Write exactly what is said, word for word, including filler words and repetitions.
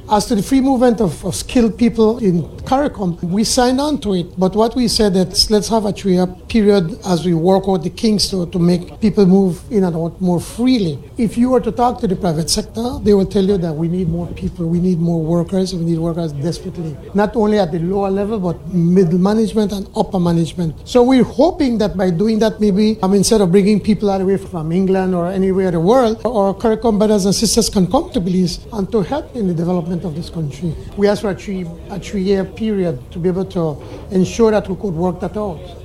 As to the free movement of, of skilled people in CARICOM, we signed on to it. But what we said is let's have a three-year period as we work out the kinks to, to make people move in and out more freely. If you were to talk to the private sector, they will tell you that we need more people, we need more workers, we need workers desperately. Not only at the lower level, but middle management and upper management. So we're hoping that by doing that, maybe um, instead of bringing people all the way from England or anywhere in the world, our CARICOM brothers and sisters can come to Belize and to help in the development of this country. We asked for a three a three-year period to be able to ensure that we could work that out.